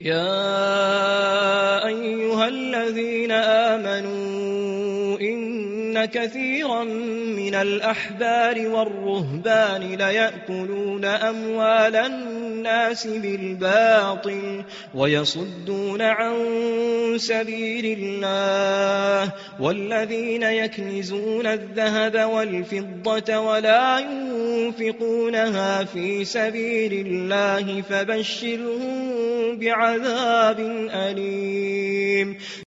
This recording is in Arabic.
يا أيها الذين آمنوا إن كثيرا من الأحبار والرهبان ليأكلون أموال الناس بالباطل ويصدون عن سبيل الله والذين يكنزون الذهب والفضة ولا ينفقونها في سبيل الله فبشرهم بعذاب أليم.